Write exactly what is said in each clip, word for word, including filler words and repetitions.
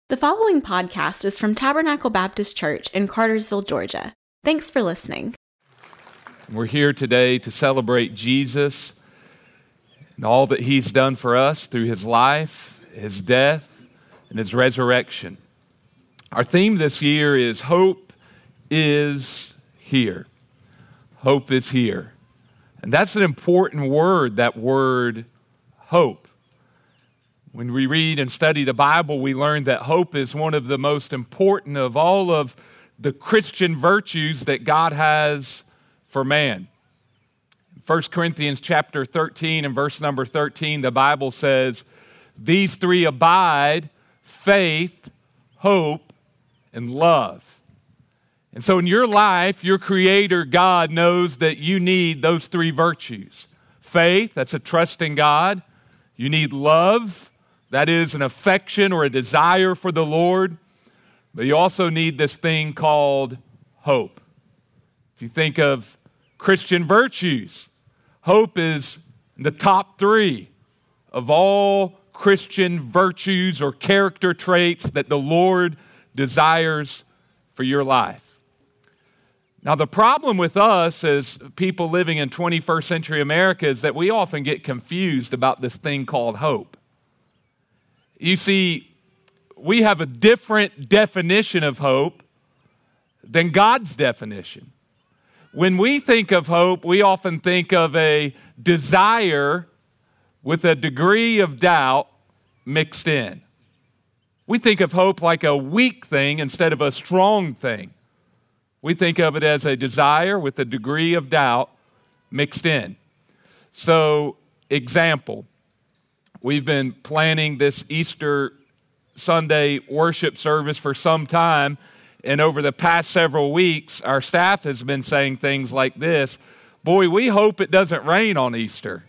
The following podcast is from Tabernacle Baptist Church in Cartersville, Georgia. Thanks for listening. We're here today to celebrate Jesus and all that he's done for us through his life, his death, and his resurrection. Our theme this year is Hope is Here. Hope is here. And that's an important word, that word hope. When we read and study the Bible, we learn that hope is one of the most important of all of the Christian virtues that God has for man. First Corinthians chapter thirteen and verse number thirteen, the Bible says, "These three abide, faith, hope, and love." And so in your life, your Creator God knows that you need those three virtues. Faith, that's a trust in God. You need love, that is an affection or a desire for the Lord. But you also need this thing called hope. If you think of Christian virtues, hope is in the top three of all Christian virtues or character traits that the Lord desires for your life. Now, the problem with us as people living in twenty-first century America is that we often get confused about this thing called hope. You see, we have a different definition of hope than God's definition. When we think of hope, we often think of a desire with a degree of doubt mixed in. We think of hope like a weak thing instead of a strong thing. We think of it as a desire with a degree of doubt mixed in. So, example, we've been planning this Easter Sunday worship service for some time, and over the past several weeks, our staff has been saying things like this: boy, we hope it doesn't rain on Easter.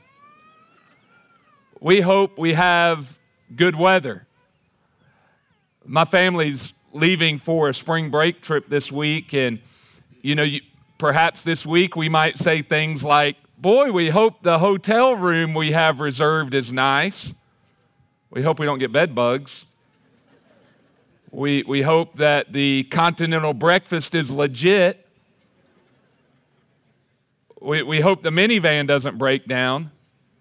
We hope we have good weather. My family's leaving for a spring break trip this week, and you know, you, perhaps this week we might say things like, boy, we hope the hotel room we have reserved is nice. We hope we don't get bed bugs. We, we hope that the continental breakfast is legit. We, we hope the minivan doesn't break down.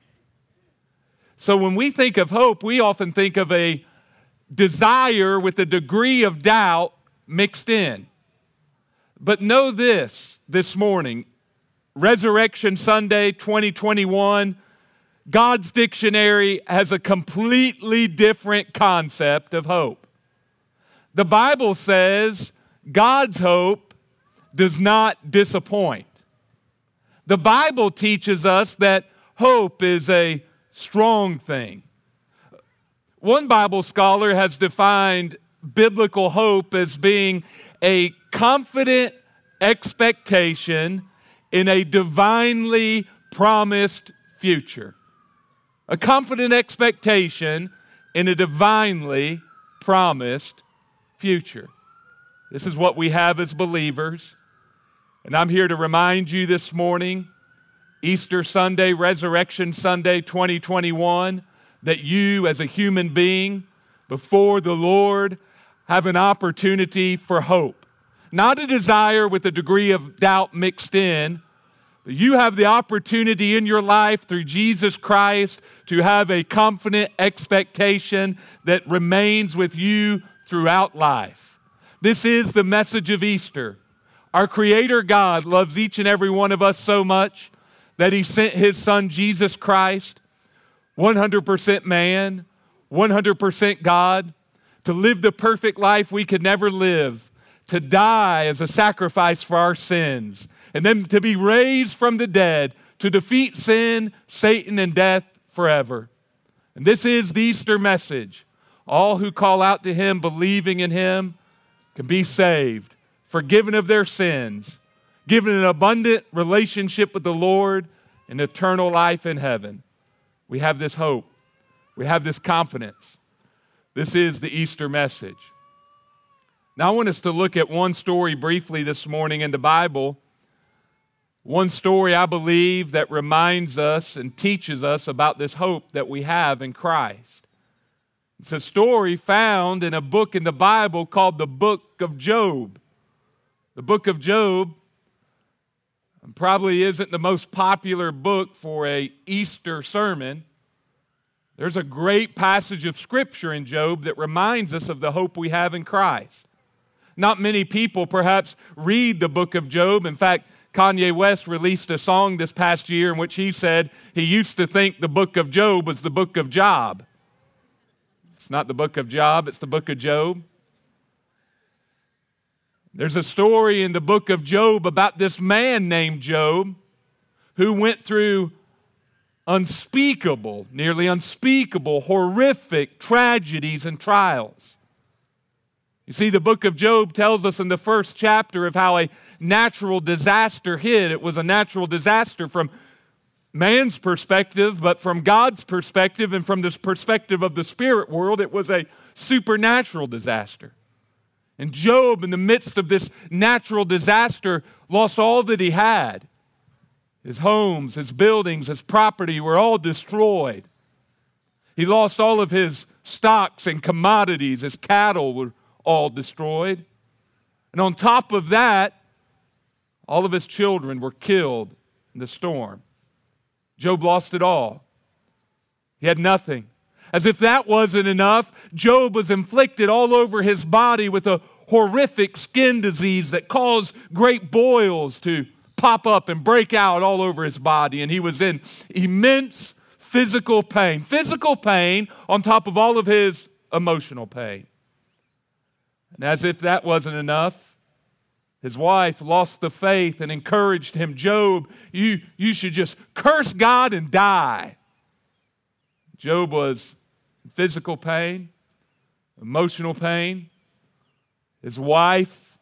So when we think of hope, we often think of a desire with a degree of doubt mixed in. But know this this morning, Resurrection Sunday twenty twenty-one, God's dictionary has a completely different concept of hope. The Bible says God's hope does not disappoint. The Bible teaches us that hope is a strong thing. One Bible scholar has defined biblical hope as being a confident expectation in a divinely promised future. A confident expectation in a divinely promised future. This is what we have as believers. And I'm here to remind you this morning, Easter Sunday, Resurrection Sunday twenty twenty-one, that you as a human being before the Lord have an opportunity for hope. Not a desire with a degree of doubt mixed in, but you have the opportunity in your life through Jesus Christ to have a confident expectation that remains with you throughout life. This is the message of Easter. Our Creator God loves each and every one of us so much that He sent His Son Jesus Christ, one hundred percent man, one hundred percent God, to live the perfect life we could never live, to die as a sacrifice for our sins, and then to be raised from the dead to defeat sin, Satan, and death forever. And this is the Easter message. All who call out to Him, believing in Him, can be saved, forgiven of their sins, given an abundant relationship with the Lord, and eternal life in heaven. We have this hope. We have this confidence. This is the Easter message. Now, I want us to look at one story briefly this morning in the Bible. One story, I believe, that reminds us and teaches us about this hope that we have in Christ. It's a story found in a book in the Bible called the Book of Job. The Book of Job probably isn't the most popular book for an Easter sermon. There's a great passage of Scripture in Job that reminds us of the hope we have in Christ. Not many people perhaps read the book of Job. In fact, Kanye West released a song this past year in which he said he used to think the book of Job was the book of Job. It's not the book of Job, it's the book of Job. There's a story in the book of Job about this man named Job who went through unspeakable, nearly unspeakable, horrific tragedies and trials. You see, the book of Job tells us in the first chapter of how a natural disaster hit. It was a natural disaster from man's perspective, but from God's perspective and from the perspective of the spirit world, it was a supernatural disaster. And Job, in the midst of this natural disaster, lost all that he had. His homes, his buildings, his property were all destroyed. He lost all of his stocks and commodities. His cattle were all destroyed. And on top of that, all of his children were killed in the storm. Job lost it all. He had nothing. As if that wasn't enough, Job was inflicted all over his body with a horrific skin disease that caused great boils to pop up and break out all over his body. And he was in immense physical pain. Physical pain on top of all of his emotional pain. And as if that wasn't enough, his wife lost the faith and encouraged him, Job, you, you should just curse God and die. Job was in physical pain, emotional pain. His wife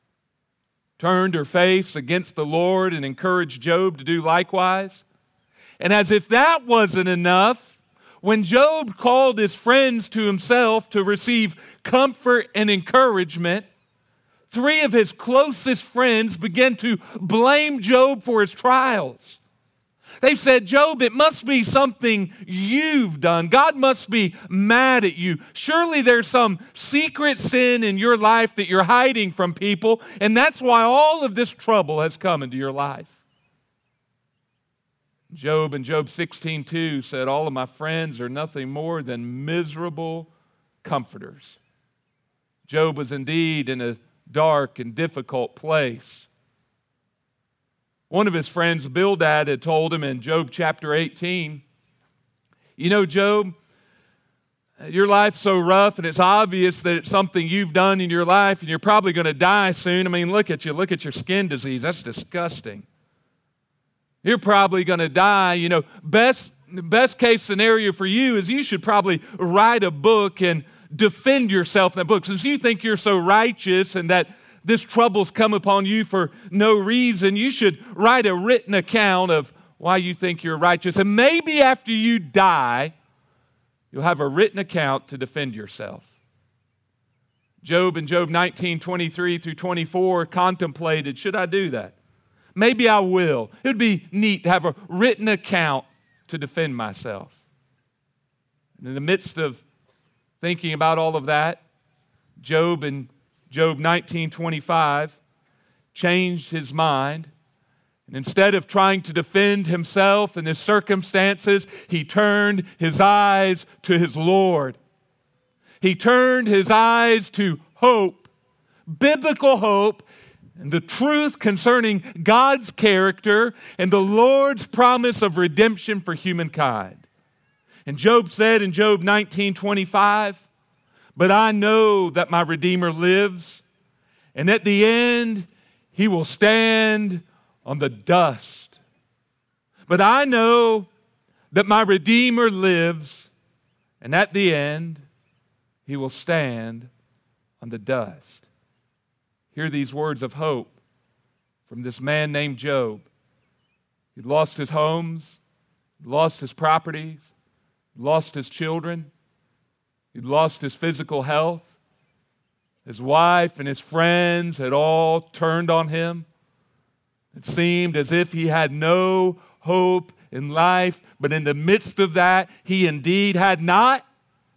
turned her face against the Lord and encouraged Job to do likewise. And as if that wasn't enough, when Job called his friends to himself to receive comfort and encouragement, three of his closest friends began to blame Job for his trials. They said, Job, it must be something you've done. God must be mad at you. Surely there's some secret sin in your life that you're hiding from people, and that's why all of this trouble has come into your life. Job in Job sixteen two said, all of my friends are nothing more than miserable comforters. Job was indeed in a dark and difficult place. One of his friends, Bildad, had told him in Job chapter eighteen, you know, Job, your life's so rough and it's obvious that it's something you've done in your life and you're probably going to die soon. I mean, look at you. Look at your skin disease. That's disgusting. You're probably going to die. You know, best, best case scenario for you is you should probably write a book and defend yourself in that book. Since you think you're so righteous and that this trouble's come upon you for no reason, you should write a written account of why you think you're righteous. And maybe after you die, you'll have a written account to defend yourself. Job in Job nineteen, twenty-three through twenty-four contemplated, should I do that? Maybe I will. It would be neat to have a written account to defend myself. And in the midst of thinking about all of that, Job in Job nineteen twenty-five changed his mind. And instead of trying to defend himself in his circumstances, he turned his eyes to his Lord. He turned his eyes to hope, biblical hope, and the truth concerning God's character and the Lord's promise of redemption for humankind. And Job said in Job nineteen twenty-five, but I know that my Redeemer lives, and at the end he will stand on the dust. But I know that my Redeemer lives, and at the end he will stand on the dust. Hear these words of hope from this man named Job. He'd lost his homes, he'd lost his properties, he'd lost his children, he'd lost his physical health. His wife and his friends had all turned on him. It seemed as if he had no hope in life, but in the midst of that, he indeed had not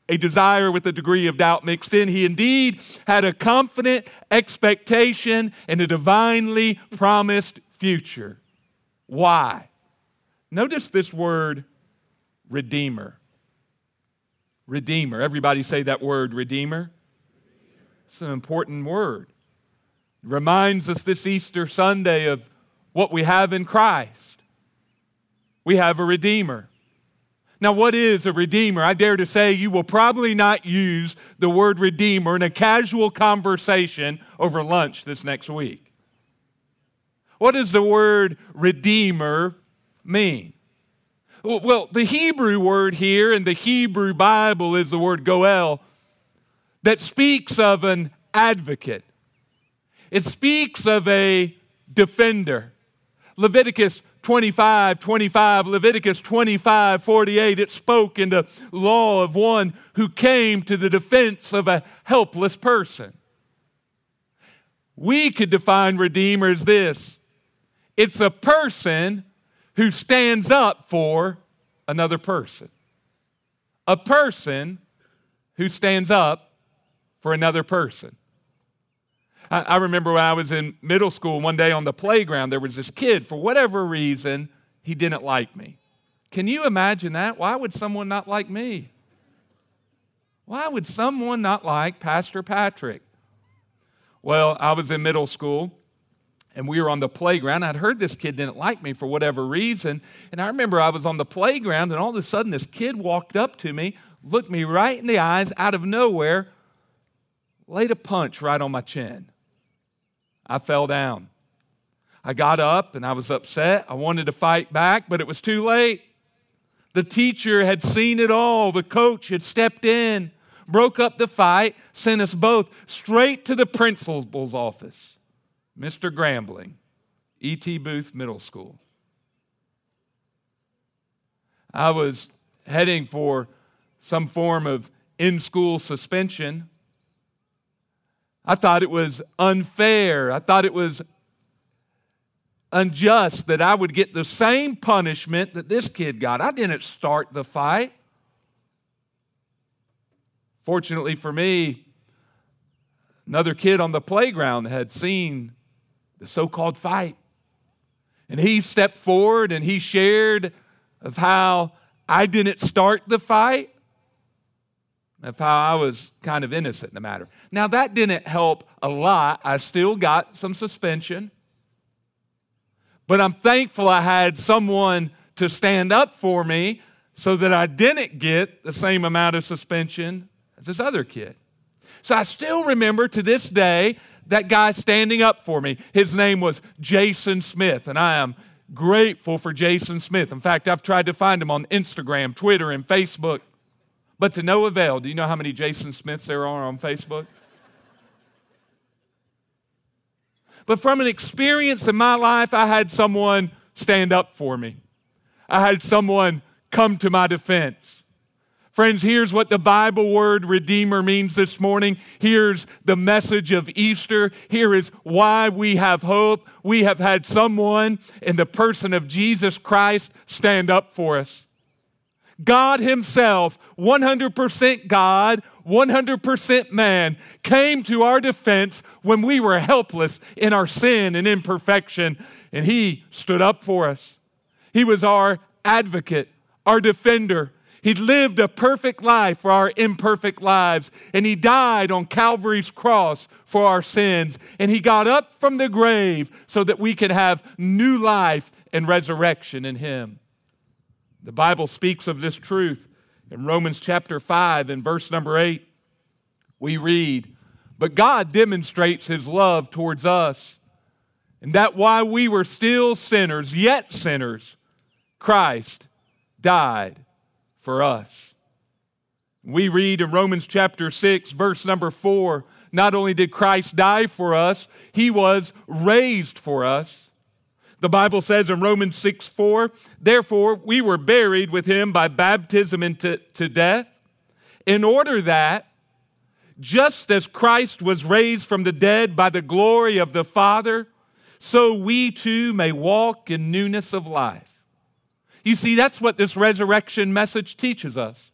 a desire with a degree of doubt mixed in. He indeed had a confident expectation and a divinely promised future. Why? Notice this word, redeemer. Redeemer. Everybody say that word, redeemer. It's an important word. It reminds us this Easter Sunday of what we have in Christ. We have a redeemer. Now, what is a redeemer? I dare to say you will probably not use the word redeemer in a casual conversation over lunch this next week. What does the word redeemer mean? Well, the Hebrew word here in the Hebrew Bible is the word goel, that speaks of an advocate. It speaks of a defender. Leviticus twenty-five, twenty-five, Leviticus twenty-five, forty-eight, it spoke in the law of one who came to the defense of a helpless person. We could define redeemer as this. It's a person who stands up for another person. A person who stands up for another person. I, I remember when I was in middle school, one day on the playground, there was this kid, for whatever reason, he didn't like me. Can you imagine that? Why would someone not like me? Why would someone not like Pastor Patrick? Well, I was in middle school, and we were on the playground. I'd heard this kid didn't like me for whatever reason. And I remember I was on the playground, and all of a sudden this kid walked up to me, looked me right in the eyes, out of nowhere, laid a punch right on my chin. I fell down. I got up, and I was upset. I wanted to fight back, but it was too late. The teacher had seen it all. The coach had stepped in, broke up the fight, sent us both straight to the principal's office. Mister Grambling, E T Booth Middle School. I was heading for some form of in-school suspension. I thought it was unfair. I thought it was unjust that I would get the same punishment that this kid got. I didn't start the fight. Fortunately for me, another kid on the playground had seen the so-called fight. And he stepped forward and he shared of how I didn't start the fight, of how I was kind of innocent in the matter. Now, that didn't help a lot. I still got some suspension. But I'm thankful I had someone to stand up for me so that I didn't get the same amount of suspension as this other kid. So I still remember to this day that guy standing up for me. His name was Jason Smith, and I am grateful for Jason Smith. In fact, I've tried to find him on Instagram, Twitter, and Facebook, but to no avail. Do you know how many Jason Smiths there are on Facebook? But from an experience in my life, I had someone stand up for me. I had someone come to my defense. Friends, here's what the Bible word redeemer means this morning. Here's the message of Easter. Here is why we have hope. We have had someone in the person of Jesus Christ stand up for us. God himself, one hundred percent God, one hundred percent man, came to our defense when we were helpless in our sin and imperfection, and he stood up for us. He was our advocate, our defender. He lived a perfect life for our imperfect lives, and he died on Calvary's cross for our sins, and he got up from the grave so that we could have new life and resurrection in him. The Bible speaks of this truth in Romans chapter five and verse number eight. We read, "But God demonstrates his love towards us, and that while we were still sinners, yet sinners, Christ died for us." We read in Romans chapter six, verse number four, not only did Christ die for us, he was raised for us. The Bible says in Romans six, four, "Therefore we were buried with him by baptism into to death, in order that, just as Christ was raised from the dead by the glory of the Father, so we too may walk in newness of life." You see, that's what this resurrection message teaches us.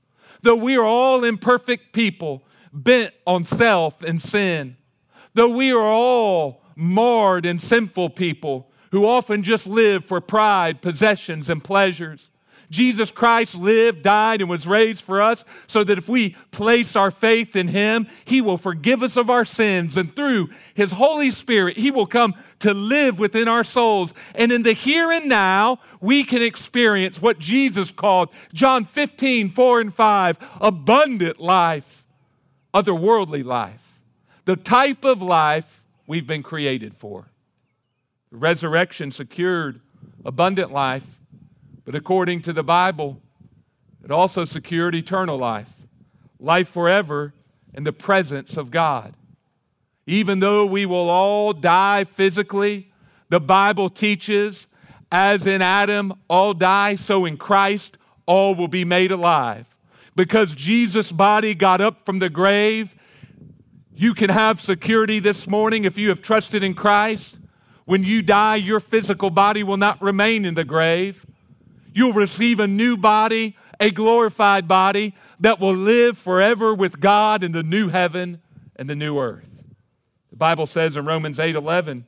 Though we are all imperfect people, bent on self and sin. Though we are all marred and sinful people who often just live for pride, possessions, and pleasures. Jesus Christ lived, died, and was raised for us so that if we place our faith in Him, He will forgive us of our sins. And through His Holy Spirit, He will come to live within our souls. And in the here and now, we can experience what Jesus called, John fifteen, four and five, abundant life, otherworldly life, the type of life we've been created for. The resurrection secured abundant life. But according to the Bible, it also secured eternal life, life forever in the presence of God. Even though we will all die physically, the Bible teaches, as in Adam all die, so in Christ all will be made alive. Because Jesus' body got up from the grave, you can have security this morning if you have trusted in Christ. When you die, your physical body will not remain in the grave. You'll receive a new body, a glorified body that will live forever with God in the new heaven and the new earth. The Bible says in Romans eight eleven,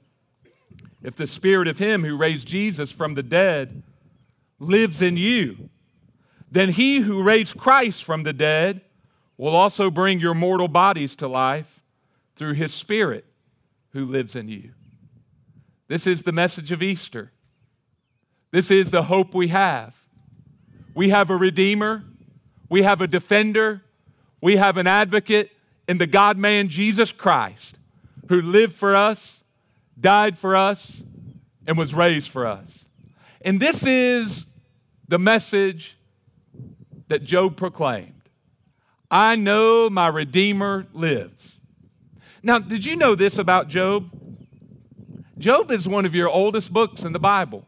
if the Spirit of Him who raised Jesus from the dead lives in you, then He who raised Christ from the dead will also bring your mortal bodies to life through His Spirit who lives in you. This is the message of Easter. This is the hope we have. We have a Redeemer. We have a Defender. We have an Advocate in the God-man Jesus Christ, who lived for us, died for us, and was raised for us. And this is the message that Job proclaimed. I know my Redeemer lives. Now, did you know this about Job? Job is one of your oldest books in the Bible.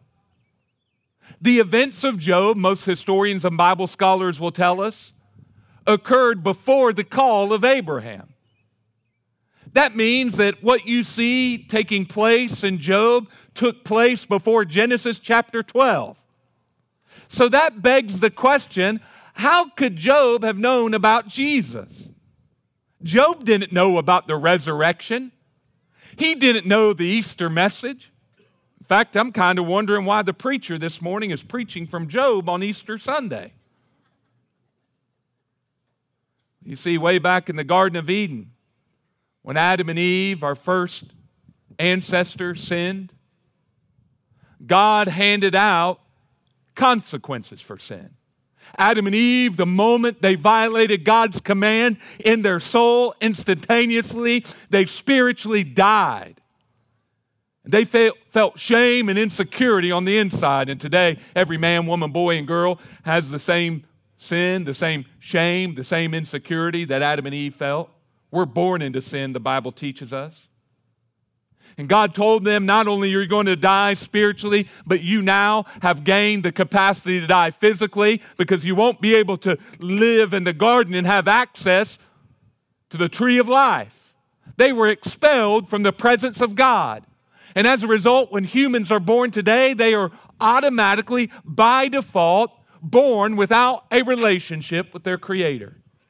The events of Job, most historians and Bible scholars will tell us, occurred before the call of Abraham. That means that what you see taking place in Job took place before Genesis chapter twelve. So that begs the question, how could Job have known about Jesus? Job didn't know about the resurrection. He didn't know the Easter message. In fact, I'm kind of wondering why the preacher this morning is preaching from Job on Easter Sunday. You see, way back in the Garden of Eden, when Adam and Eve, our first ancestors, sinned, God handed out consequences for sin. Adam and Eve, the moment they violated God's command in their soul, instantaneously, they spiritually died. They felt shame and insecurity on the inside. And today, every man, woman, boy, and girl has the same sin, the same shame, the same insecurity that Adam and Eve felt. We're born into sin, the Bible teaches us. And God told them, not only are you going to die spiritually, but you now have gained the capacity to die physically, because you won't be able to live in the garden and have access to the tree of life. They were expelled from the presence of God. And as a result, when humans are born today, they are automatically, by default, born without a relationship with their Creator.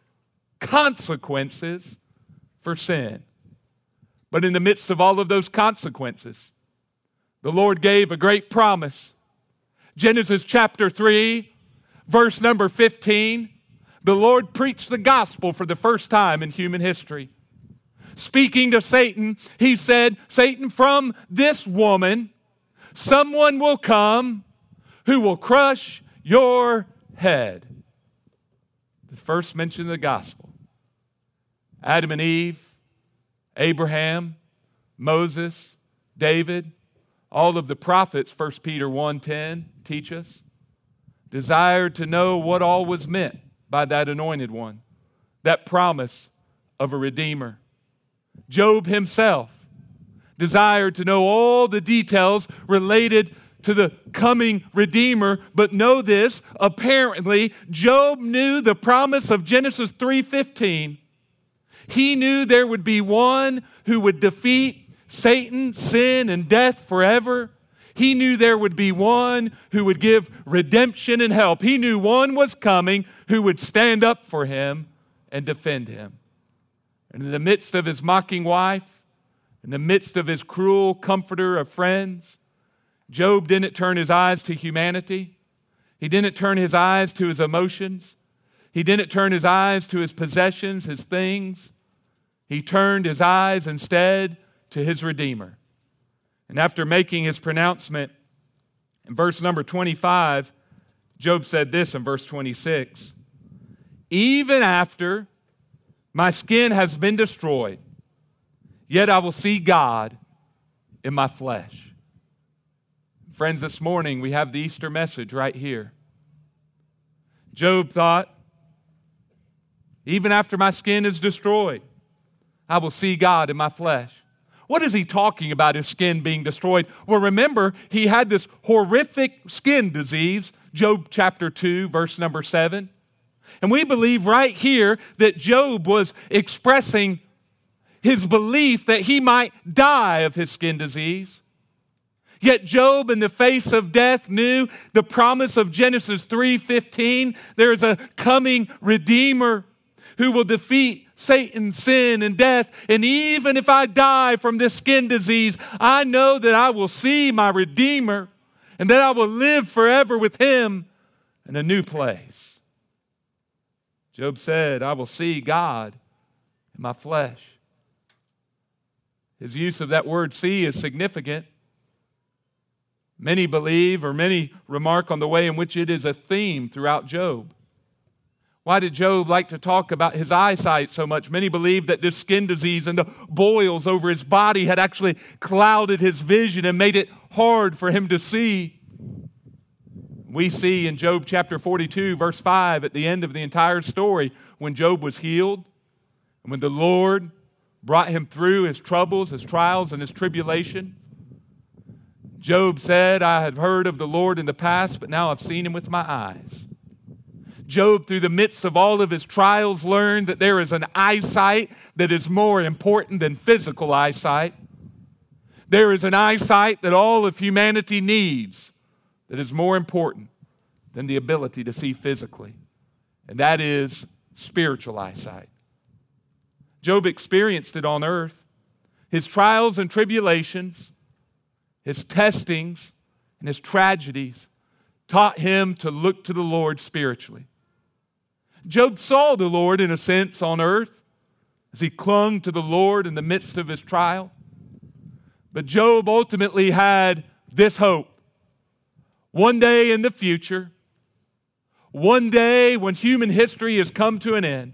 Consequences for sin. But in the midst of all of those consequences, the Lord gave a great promise. Genesis chapter three, verse number fifteen, the Lord preached the gospel for the first time in human history. Speaking to Satan, He said, Satan, from this woman, someone will come who will crush your head. The first mention of the gospel. Adam and Eve, Abraham, Moses, David, all of the prophets, First Peter one ten teach us, desired to know what all was meant by that anointed one, that promise of a Redeemer. Job himself desired to know all the details related to the coming Redeemer, but know this, apparently Job knew the promise of Genesis three fifteen. He knew there would be one who would defeat Satan, sin, and death forever. He knew there would be one who would give redemption and help. He knew one was coming who would stand up for him and defend him. And in the midst of his mocking wife, in the midst of his cruel comforter of friends, Job didn't turn his eyes to humanity. He didn't turn his eyes to his emotions. He didn't turn his eyes to his possessions, his things. He turned his eyes instead to his Redeemer. And after making his pronouncement, in verse number twenty-five, Job said this in verse twenty-six, "Even after my skin has been destroyed, yet I will see God in my flesh." Friends, this morning we have the Easter message right here. Job thought, even after my skin is destroyed, I will see God in my flesh. What is he talking about, his skin being destroyed? Well, remember, he had this horrific skin disease, Job chapter two, verse number seven. And we believe right here that Job was expressing his belief that he might die of his skin disease. Yet Job, in the face of death, knew the promise of Genesis three fifteen. There is a coming Redeemer who will defeat Satan, sin, and death. And even if I die from this skin disease, I know that I will see my Redeemer and that I will live forever with him in a new place. Job said, I will see God in my flesh. His use of that word see is significant. Many believe, or many remark on the way in which it is a theme throughout Job. Why did Job like to talk about his eyesight so much? Many believe that this skin disease and the boils over his body had actually clouded his vision and made it hard for him to see. We see in Job chapter forty-two, verse five, at the end of the entire story, when Job was healed, and when the Lord brought him through his troubles, his trials, and his tribulation, Job said, I have heard of the Lord in the past, but now I've seen him with my eyes. Job, through the midst of all of his trials, learned that there is an eyesight that is more important than physical eyesight. There is an eyesight that all of humanity needs that is more important than the ability to see physically, and that is spiritual eyesight. Job experienced it on earth. His trials and tribulations, his testings, and his tragedies taught him to look to the Lord spiritually. Job saw the Lord, in a sense, on earth as he clung to the Lord in the midst of his trial. But Job ultimately had this hope. One day in the future, one day when human history has come to an end,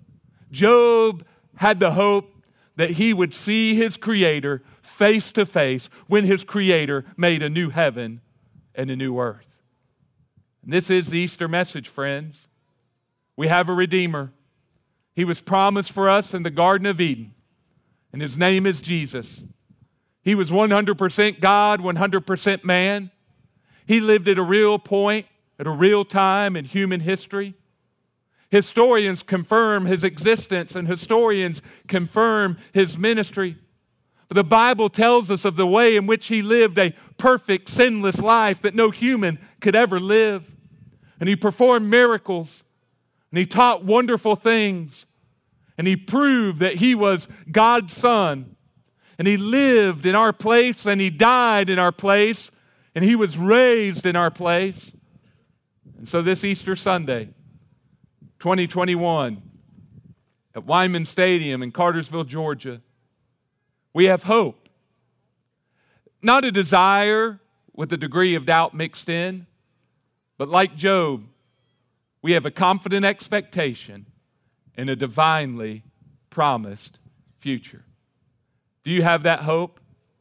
Job had the hope that he would see his Creator face to face when his Creator made a new heaven and a new earth. And this is the Easter message, friends. We have a Redeemer. He was promised for us in the Garden of Eden, and his name is Jesus. He was one hundred percent God, one hundred percent man. He lived at a real point, at a real time in human history. Historians confirm his existence, and historians confirm his ministry. But the Bible tells us of the way in which he lived a perfect, sinless life that no human could ever live. And he performed miracles, and he taught wonderful things, and he proved that he was God's Son. And he lived in our place, and he died in our place, and he was raised in our place. And so this Easter Sunday, twenty twenty-one, at Wyman Stadium in Cartersville, Georgia, we have hope. Not a desire with a degree of doubt mixed in, but like Job, we have a confident expectation in a divinely promised future. Do you have that hope?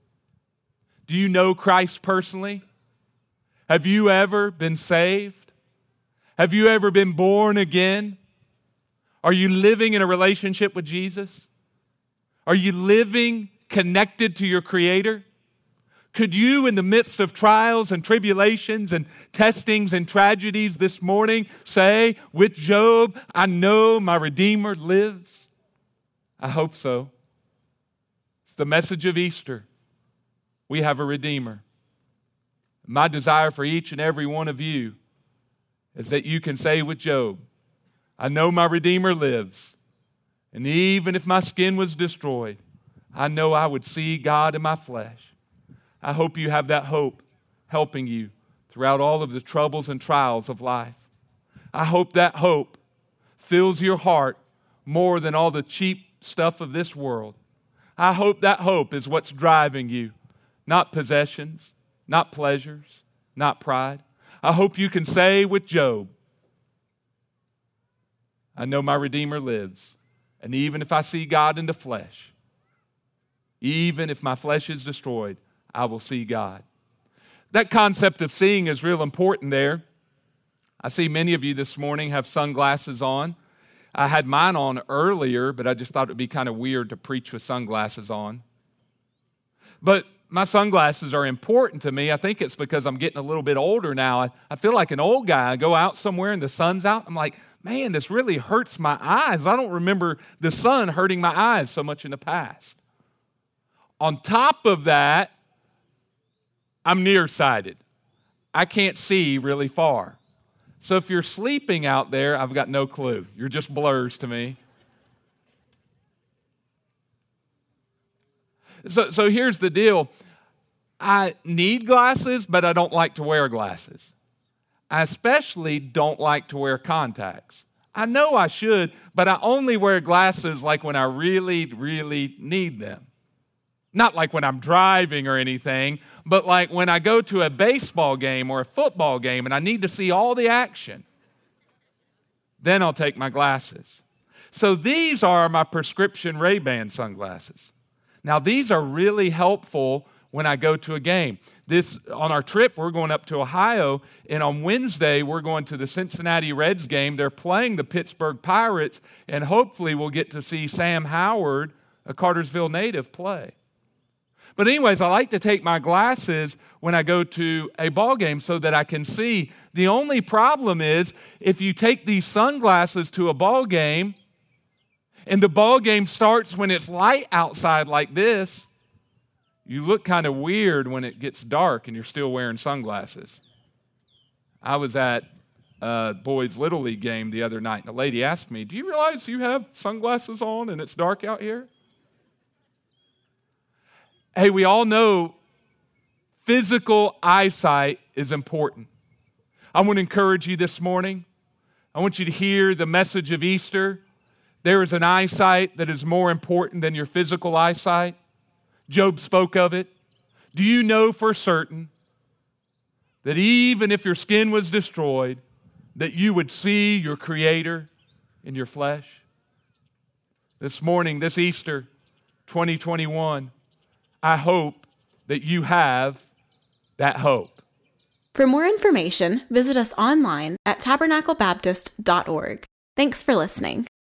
Do you know Christ personally? Have you ever been saved? Have you ever been born again? Are you living in a relationship with Jesus? Are you living connected to your Creator? Could you, in the midst of trials and tribulations and testings and tragedies this morning, say, with Job, I know my Redeemer lives? I hope so. It's the message of Easter. We have a Redeemer. My desire for each and every one of you is that you can say with Job, I know my Redeemer lives, and even if my skin was destroyed, I know I would see God in my flesh. I hope you have that hope helping you throughout all of the troubles and trials of life. I hope that hope fills your heart more than all the cheap stuff of this world. I hope that hope is what's driving you, not possessions, not pleasures, not pride. I hope you can say with Job, I know my Redeemer lives, and even if I see God in the flesh, even if my flesh is destroyed, I will see God. That concept of seeing is real important there. I see many of you this morning have sunglasses on. I had mine on earlier, but I just thought it would be kind of weird to preach with sunglasses on. But my sunglasses are important to me. I think it's because I'm getting a little bit older now. I, I feel like an old guy. I go out somewhere and the sun's out. I'm like, man, this really hurts my eyes. I don't remember the sun hurting my eyes so much in the past. On top of that, I'm nearsighted. I can't see really far. So if you're sleeping out there, I've got no clue. You're just blurs to me. So, so here's the deal. I need glasses, but I don't like to wear glasses. I especially don't like to wear contacts. I know I should, but I only wear glasses like when I really, really need them. Not like when I'm driving or anything, but like when I go to a baseball game or a football game and I need to see all the action. Then I'll take my glasses. So these are my prescription Ray-Ban sunglasses. Now these are really helpful when I go to a game. This on our trip, we're going up to Ohio, and on Wednesday, we're going to the Cincinnati Reds game. They're playing the Pittsburgh Pirates, and hopefully we'll get to see Sam Howard, a Cartersville native, play. But anyways, I like to take my glasses when I go to a ball game so that I can see. The only problem is if you take these sunglasses to a ball game and the ball game starts when it's light outside like this, you look kind of weird when it gets dark and you're still wearing sunglasses. I was at a boys' Little League game the other night, and a lady asked me, do you realize you have sunglasses on and it's dark out here? Hey, we all know physical eyesight is important. I want to encourage you this morning. I want you to hear the message of Easter. There is an eyesight that is more important than your physical eyesight. Job spoke of it. Do you know for certain that even if your skin was destroyed, that you would see your Creator in your flesh? This morning, this Easter twenty twenty-one, I hope that you have that hope. For more information, visit us online at tabernacle baptist dot org. Thanks for listening.